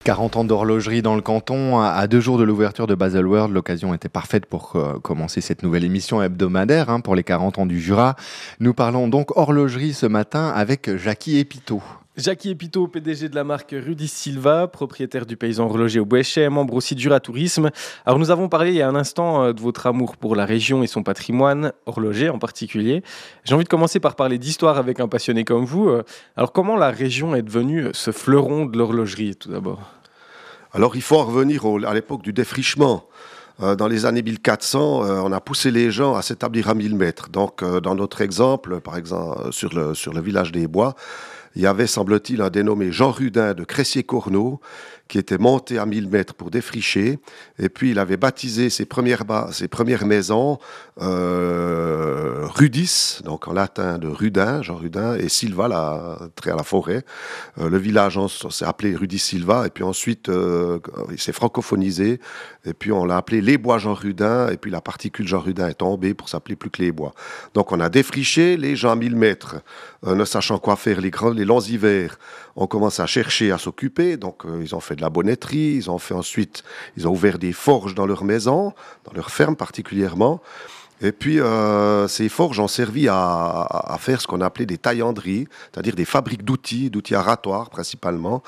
40 ans d'horlogerie dans le canton, à 2 jours de l'ouverture de Baselworld, l'occasion était parfaite pour commencer cette nouvelle émission hebdomadaire pour les 40 ans du Jura. Nous parlons donc horlogerie ce matin avec Jackie Épiteau. Jackie Épiteau, PDG de la marque Rudis Silva, propriétaire du Paysan Horloger au Bouéchet, membre aussi du Jura Tourisme. Alors nous avons parlé il y a un instant de votre amour pour la région et son patrimoine horloger en particulier. J'ai envie de commencer par parler d'histoire avec un passionné comme vous. Alors comment la région est devenue ce fleuron de l'horlogerie tout d'abord ? Alors il faut en revenir à l'époque du défrichement. Dans les années 1400, on a poussé les gens à s'établir à 1000 mètres. Donc dans notre exemple, par exemple sur le village des Bois, il y avait, semble-t-il, un dénommé Jean Rudin de Cressier-Corneau qui était monté à 1000 mètres pour défricher. Et puis, il avait baptisé ses premières maisons Rudis, donc en latin de Rudin, Jean Rudin, et Silva, très à la forêt. Le village s'est appelé Rudis Silva, et puis ensuite, il s'est francophonisé, et puis on l'a appelé Les Bois Jean Rudin, et puis la particule Jean Rudin est tombée pour s'appeler plus que Les Bois. Donc, on a défriché les gens à 1000 mètres, ne sachant quoi faire les longs hivers. On commence à chercher à s'occuper, donc ils ont fait de la bonnetterie, ils ont ouvert des forges dans leur maison, dans leur ferme particulièrement. Et puis, ces forges ont servi à faire ce qu'on appelait des taillanderies, c'est-à-dire des fabriques d'outils aratoires principalement,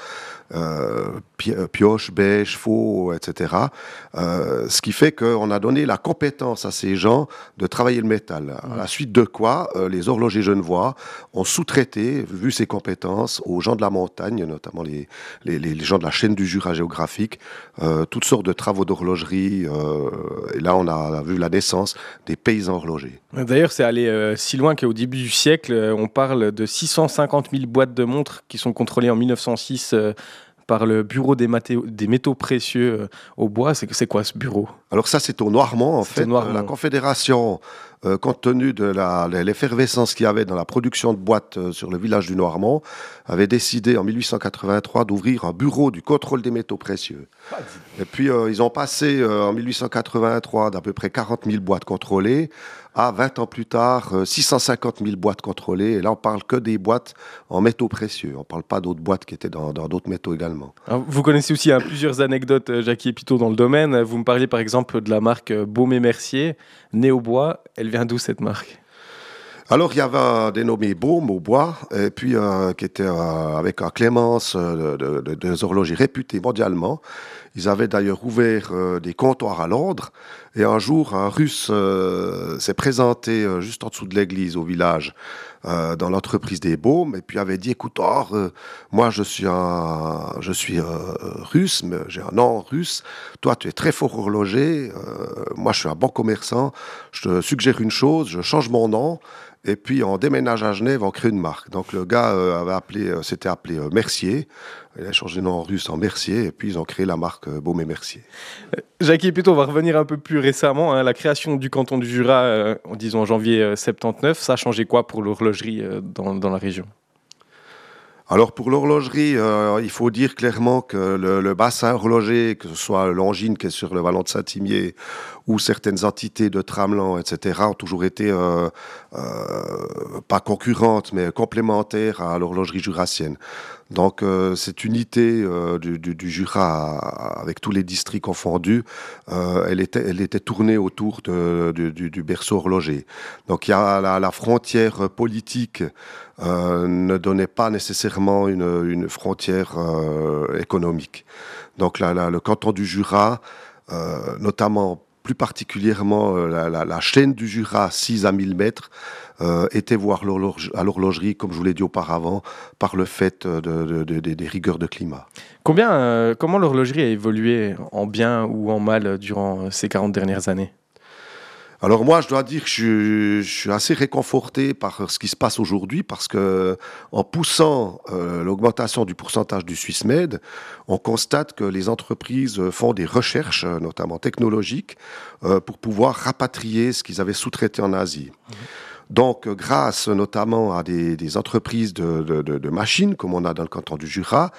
pioches, bêches, faux, etc. Ce qui fait qu'on a donné la compétence à ces gens de travailler le métal. À la suite de quoi, les horlogers genevois ont sous-traité, vu ces compétences, aux gens de la montagne, notamment les gens de la chaîne du Jura géographique, toutes sortes de travaux d'horlogerie. Et là, on a vu la naissance des paysans horlogers. D'ailleurs, c'est allé si loin qu'au début du siècle, on parle de 650 000 boîtes de montres qui sont contrôlées en 1906 par le bureau des métaux précieux au bois. C'est quoi ce bureau ? Alors ça, c'est au Noirmont, en fait. Noirmont. La Confédération, compte tenu de l'effervescence qu'il y avait dans la production de boîtes sur le village du Noirmont, avait décidé en 1883 d'ouvrir un bureau du contrôle des métaux précieux. Et puis, ils ont passé en 1883 d'à peu près 40 000 boîtes contrôlées à 20 ans plus tard, 650 000 boîtes contrôlées. Et là, on parle que des boîtes en métaux précieux. On ne parle pas d'autres boîtes qui étaient dans d'autres métaux également. Alors, vous connaissez aussi plusieurs anecdotes, Jackie Épiteau, dans le domaine. Vous me parliez par exemple de la marque Baume&Mercier, née au bois. Elle vient d'où cette marque ? Alors, il y avait un dénommé Baume au bois, et puis qui était avec un Clémence, des horlogers réputés mondialement. Ils avaient d'ailleurs ouvert des comptoirs à Londres. Et un jour, un Russe s'est présenté juste en dessous de l'église, au village, dans l'entreprise des Baumes, et puis avait dit, écoute, moi je suis russe, mais j'ai un nom russe. Toi, tu es très fort horloger. Moi, je suis un bon commerçant. Je te suggère une chose, je change mon nom. Et puis, on déménage à Genève, on crée une marque. Donc, le gars s'était appelé Mercier. Il a changé de nom en russe en Mercier. Et puis, ils ont créé la marque Baume&Mercier. Jackie Épiteau, on va revenir un peu plus récemment. La création du canton du Jura, en janvier 79, ça a changé quoi pour l'horlogerie dans la région ? Alors pour l'horlogerie, il faut dire clairement que le bassin horloger, que ce soit Longines qui est sur le vallon de Saint-Imier ou certaines entités de Tramelan, etc., ont toujours été pas concurrentes, mais complémentaires à l'horlogerie jurassienne. Donc cette unité du Jura, avec tous les districts confondus, elle était tournée autour du berceau horloger. Donc il y a la frontière politique ne donnait pas nécessairement une frontière économique. Donc le canton du Jura, notamment plus particulièrement la chaîne du Jura 6 à 1000 mètres, était voir à l'horlogerie, comme je vous l'ai dit auparavant, par le fait des rigueurs de climat. Comment l'horlogerie a évolué en bien ou en mal durant ces 40 dernières années ? Alors moi, je dois dire que je suis assez réconforté par ce qui se passe aujourd'hui, parce que en poussant l'augmentation du pourcentage du Swissmade, on constate que les entreprises font des recherches, notamment technologiques, pour pouvoir rapatrier ce qu'ils avaient sous-traité en Asie. Donc, grâce notamment à des entreprises de machines, comme on a dans le canton du Jura,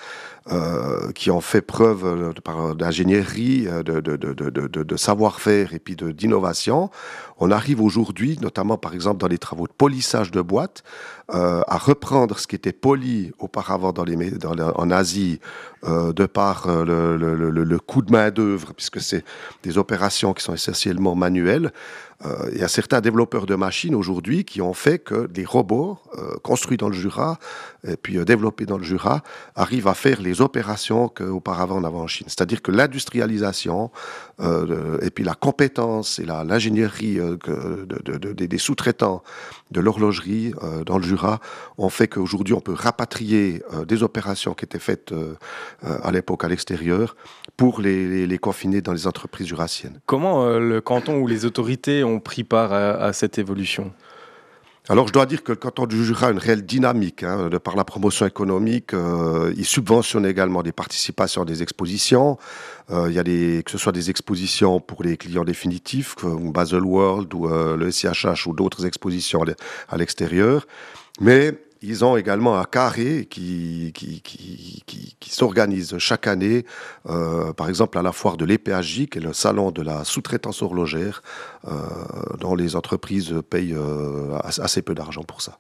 qui ont fait preuve d'ingénierie, de savoir-faire et puis d'innovation. On arrive aujourd'hui, notamment par exemple dans les travaux de polissage de boîtes, à reprendre ce qui était poli auparavant en Asie, de par le coût de main-d'œuvre, puisque c'est des opérations qui sont essentiellement manuelles. Il y a certains développeurs de machines aujourd'hui qui ont fait que des robots construits dans le Jura et puis développés dans le Jura arrivent à faire les opérations qu'auparavant on avait en Chine. C'est-à-dire que l'industrialisation et puis la compétence et l'ingénierie des sous-traitants de l'horlogerie dans le Jura ont fait qu'aujourd'hui on peut rapatrier des opérations qui étaient faites à l'époque à l'extérieur pour les confiner dans les entreprises jurassiennes. Comment le canton ou les autorités ont pris part à cette évolution ? Alors, je dois dire que le canton du Jura a une réelle dynamique, de par la promotion économique. Il subventionne également des participations à des expositions. Il y a que ce soit des expositions pour les clients définitifs, comme Baselworld ou le SIHH ou d'autres expositions à l'extérieur. Mais ils ont également un carré qui s'organise chaque année, par exemple à la foire de l'EPHJ, qui est le salon de la sous-traitance horlogère, dont les entreprises payent assez peu d'argent pour ça.